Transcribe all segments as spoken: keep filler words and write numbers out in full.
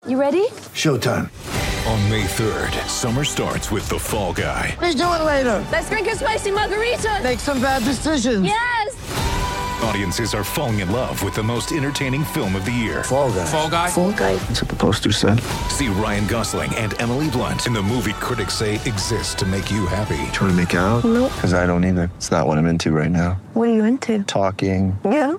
You ready? Showtime. On May third, summer starts with The Fall Guy. Let's do it later. Let's drink a spicy margarita. Make some bad decisions. Yes! Audiences are falling in love with the most entertaining film of the year. Fall Guy. Fall Guy? Fall Guy. That's what the poster said. See Ryan Gosling and Emily Blunt in the movie critics say exists to make you happy. Trying to make it out? Nope. Because I don't either. It's not what I'm into right now. What are you into? Talking. Yeah.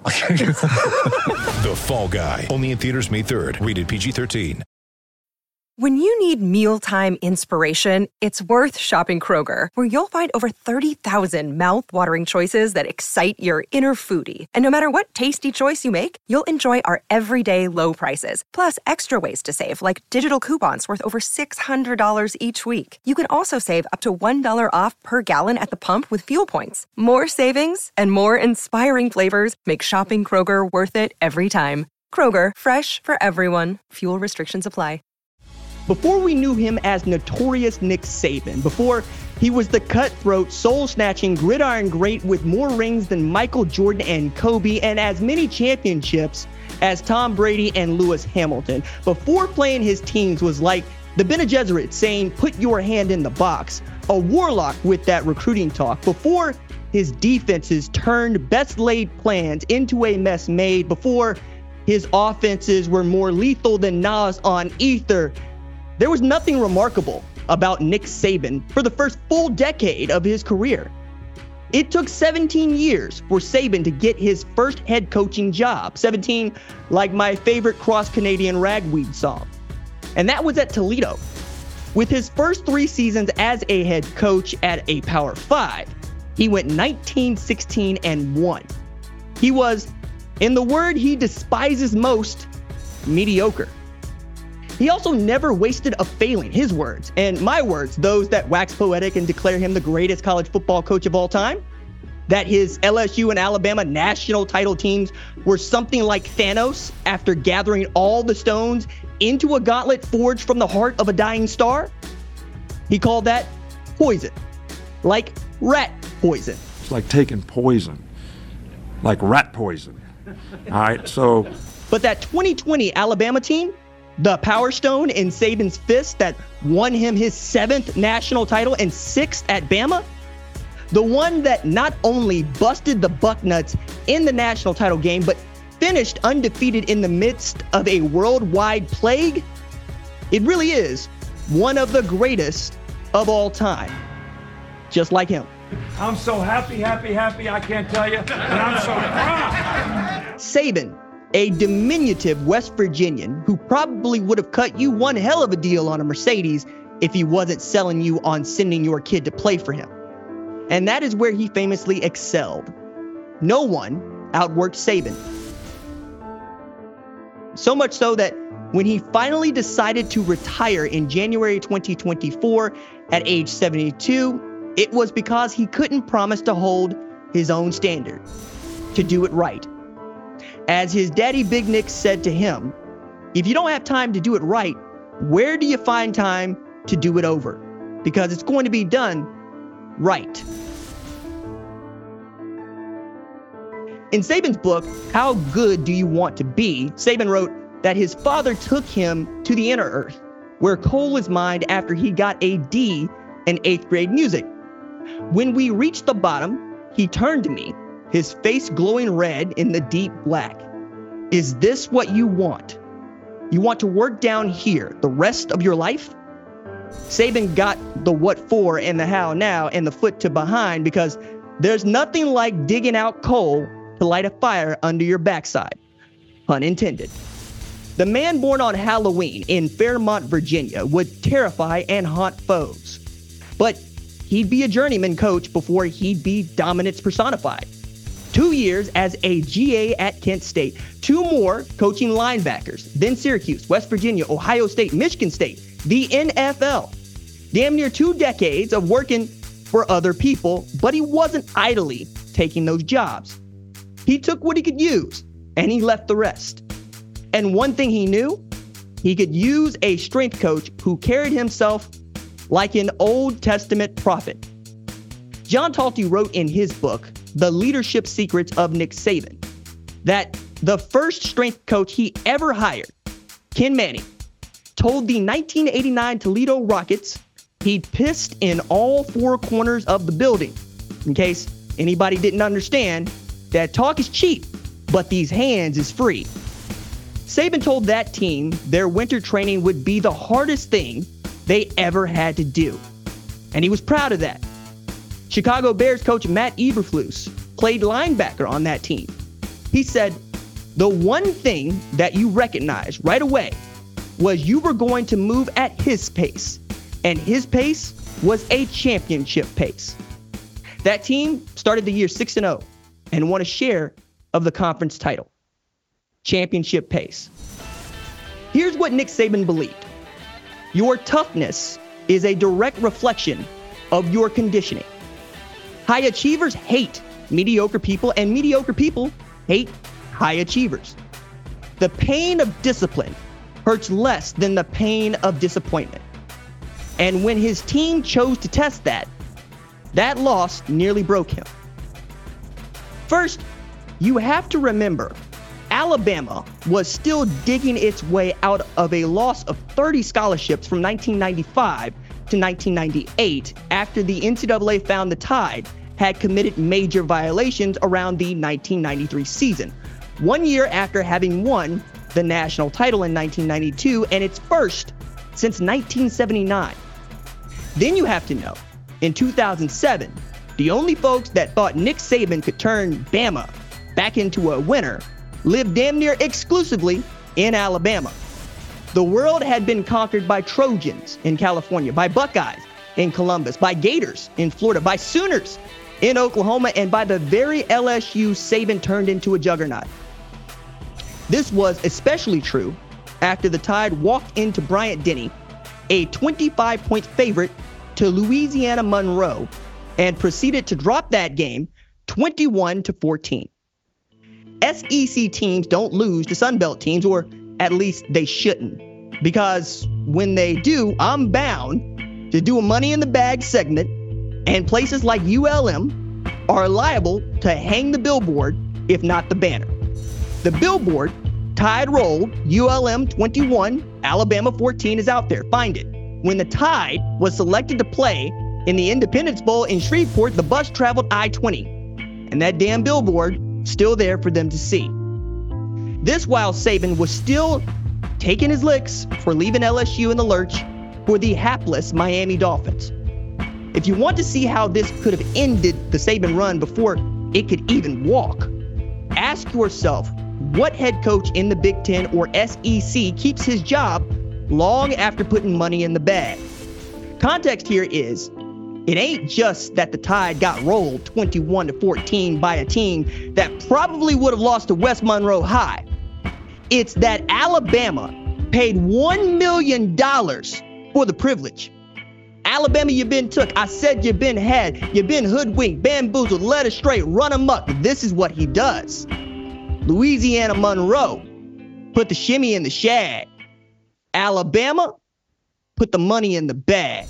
The Fall Guy. Only in theaters May third. Rated P G thirteen. When you need mealtime inspiration, it's worth shopping Kroger, where you'll find over thirty thousand mouth-watering choices that excite your inner foodie. And no matter what tasty choice you make, you'll enjoy our everyday low prices, plus extra ways to save, like digital coupons worth over six hundred dollars each week. You can also save up to one dollar off per gallon at the pump with fuel points. More savings and more inspiring flavors make shopping Kroger worth it every time. Kroger, fresh for everyone. Fuel restrictions apply. Before we knew him as notorious Nick Saban, before he was the cutthroat, soul-snatching, gridiron great with more rings than Michael Jordan and Kobe and as many championships as Tom Brady and Lewis Hamilton, before playing his teams was like the Bene Gesserit saying, put your hand in the box, a warlock with that recruiting talk, before his defenses turned best-laid plans into a mess made, before his offenses were more lethal than Nas on Ether, there was nothing remarkable about Nick Saban for the first full decade of his career. It took seventeen years for Saban to get his first head coaching job, seventeen like my favorite cross-Canadian ragweed song. And that was at Toledo. With his first three seasons as a head coach at a Power Five, he went nineteen, sixteen, and one. He was, in the word he despises most, mediocre. He also never wasted a failing, his words, and my words, those that wax poetic and declare him the greatest college football coach of all time. That his L S U and Alabama national title teams were something like Thanos after gathering all the stones into a gauntlet forged from the heart of a dying star. He called that poison, like rat poison. It's like taking poison, like rat poison. All right, so. But that twenty twenty Alabama team, the Power Stone in Saban's fist that won him his seventh national title and sixth at Bama, the one that not only busted the Bucknuts in the national title game, but finished undefeated in the midst of a worldwide plague, it really is one of the greatest of all time. Just like him. I'm so happy, happy, happy, I can't tell you, and I'm so proud. Saban, a diminutive West Virginian who probably would have cut you one hell of a deal on a Mercedes if he wasn't selling you on sending your kid to play for him. And that is where he famously excelled. No one outworked Saban. So much so that when he finally decided to retire in January twenty twenty-four at age seventy-two, it was because he couldn't promise to hold his own standard, to do it right. As his daddy Big Nick said to him, if you don't have time to do it right, where do you find time to do it over? Because it's going to be done right. In Saban's book, How Good Do You Want to Be?, Saban wrote that his father took him to the inner earth, where coal was mined after he got a D in eighth grade music. When we reached the bottom, he turned to me, his face glowing red in the deep black. Is this what you want? You want to work down here the rest of your life? Saban got the what for and the how now and the foot to behind, because there's nothing like digging out coal to light a fire under your backside. Pun intended. The man born on Halloween in Fairmont, Virginia would terrify and haunt foes. But he'd be a journeyman coach before he'd be dominance personified. Two years as a G A at Kent State, two more coaching linebackers, then Syracuse, West Virginia, Ohio State, Michigan State, the N F L. Damn near two decades of working for other people, but he wasn't idly taking those jobs. He took what he could use, and he left the rest. And one thing he knew, he could use a strength coach who carried himself like an Old Testament prophet. John Talty wrote in his book, The Leadership Secrets of Nick Saban, that the first strength coach he ever hired, Ken Manning, told the nineteen eighty-nine Toledo Rockets he'd pissed in all four corners of the building. In case anybody didn't understand, that talk is cheap, but these hands is free. Saban told that team their winter training would be the hardest thing they ever had to do. And he was proud of that. Chicago Bears coach Matt Eberflus played linebacker on that team. He said, the one thing that you recognized right away was you were going to move at his pace, and his pace was a championship pace. That team started the year six and oh and won a share of the conference title. Championship pace. Here's what Nick Saban believed. Your toughness is a direct reflection of your conditioning. High achievers hate mediocre people, and mediocre people hate high achievers. The pain of discipline hurts less than the pain of disappointment. And when his team chose to test that, that loss nearly broke him. First, you have to remember, Alabama was still digging its way out of a loss of thirty scholarships from nineteen ninety-five to nineteen ninety-eight after the N C double A found the Tide had committed major violations around the nineteen ninety-three season, one year after having won the national title in nineteen ninety-two and its first since nineteen seventy-nine. Then you have to know, in two thousand seven, the only folks that thought Nick Saban could turn Bama back into a winner lived damn near exclusively in Alabama. The world had been conquered by Trojans in California, by Buckeyes in Columbus, by Gators in Florida, by Sooners in Oklahoma, and by the very L S U Saban turned into a juggernaut. This was especially true after the Tide walked into Bryant-Denny, a twenty-five point favorite to Louisiana Monroe, and proceeded to drop that game twenty-one to fourteen. S E C teams don't lose to Sun Belt teams, or at least they shouldn't, because when they do, I'm bound to do a Money in the Bag segment, and places like U L M are liable to hang the billboard, if not the banner. The billboard, Tide rolled, U L M twenty-one, Alabama fourteen, is out there. Find it. When the Tide was selected to play in the Independence Bowl in Shreveport, the bus traveled I twenty, and that damn billboard still there for them to see. This while Saban was still taking his licks for leaving L S U in the lurch for the hapless Miami Dolphins. If you want to see how this could have ended the Saban run before it could even walk, ask yourself what head coach in the Big Ten or S E C keeps his job long after putting money in the bag. Context here is, it ain't just that the Tide got rolled twenty-one to fourteen by a team that probably would have lost to West Monroe High. It's that Alabama paid one million dollars for the privilege. Alabama, you been took. I said you been had. You been hoodwinked, bamboozled, led astray, run amok. This is what he does. Louisiana Monroe put the shimmy in the shag. Alabama put the money in the bag.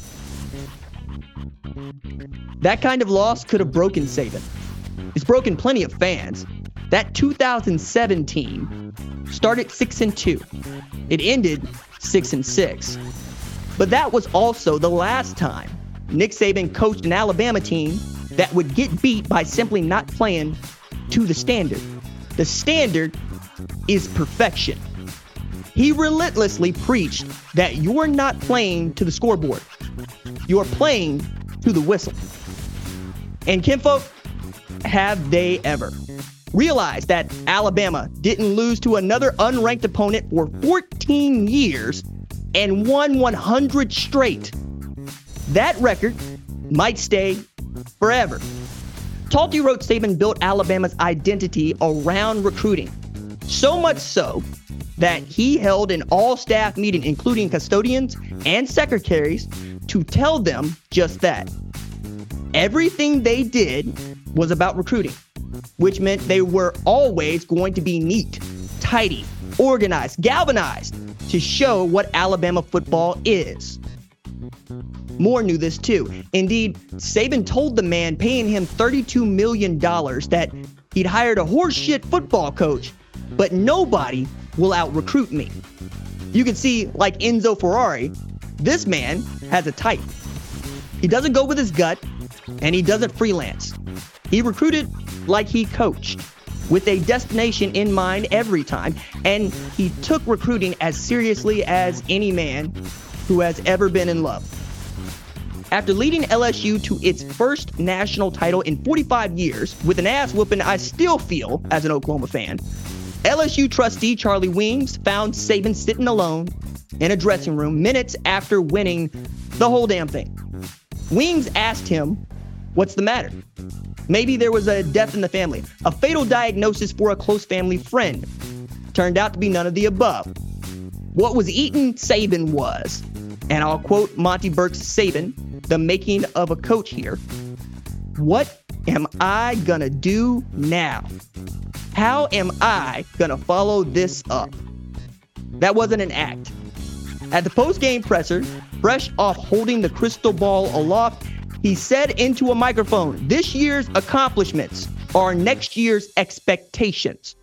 That kind of loss could have broken Saban. It's broken plenty of fans. That two thousand seven team started six and two. It ended six and six. But that was also the last time Nick Saban coached an Alabama team that would get beat by simply not playing to the standard. The standard is perfection. He relentlessly preached that you're not playing to the scoreboard. You're playing to the whistle. And kinfolk, have they ever? Realize that Alabama didn't lose to another unranked opponent for fourteen years and won one hundred straight. That record might stay forever. Talty wrote Saban built Alabama's identity around recruiting. So much so that he held an all-staff meeting, including custodians and secretaries, to tell them just that. Everything they did was about recruiting, which meant they were always going to be neat, tidy, organized, galvanized to show what Alabama football is. Moore knew this too. Indeed, Saban told the man paying him thirty-two million dollars that he'd hired a horseshit football coach, but nobody will out-recruit me. You can see, like Enzo Ferrari, this man has a type. He doesn't go with his gut, and he doesn't freelance. He recruited like he coached, with a destination in mind every time, and he took recruiting as seriously as any man who has ever been in love. After leading L S U to its first national title in forty-five years, with an ass whooping I still feel as an Oklahoma fan, L S U trustee Charlie Weems found Saban sitting alone in a dressing room minutes after winning the whole damn thing. Weems asked him, "What's the matter?" Maybe there was a death in the family, a fatal diagnosis for a close family friend. Turned out to be none of the above. What was eating Saban was, and I'll quote Monty Burke's Saban, the making of a coach here, "What am I gonna do now? How am I gonna follow this up?" That wasn't an act. At the post-game presser, fresh off holding the crystal ball aloft, he said into a microphone, "This year's accomplishments are next year's expectations."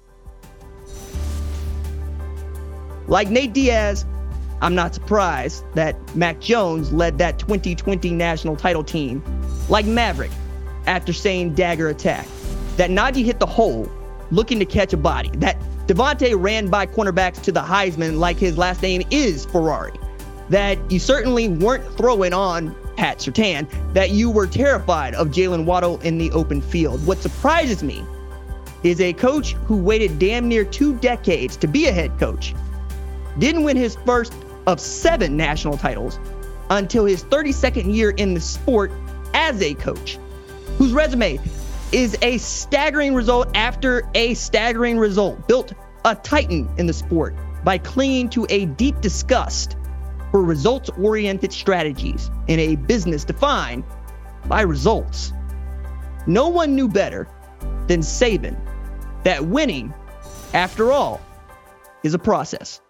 Like Nate Diaz, I'm not surprised that Mac Jones led that twenty twenty national title team like Maverick after saying dagger attack, that Najee hit the hole looking to catch a body, that Devontae ran by cornerbacks to the Heisman like his last name is Ferrari, that you certainly weren't throwing on Pat Surtain, that you were terrified of Jalen Waddle in the open field. What surprises me is a coach who waited damn near two decades to be a head coach, didn't win his first of seven national titles until his thirty-second year in the sport as a coach, whose resume is a staggering result after a staggering result, built a titan in the sport by clinging to a deep disgust for results-oriented strategies in a business defined by results. No one knew better than Saban that winning, after all, is a process.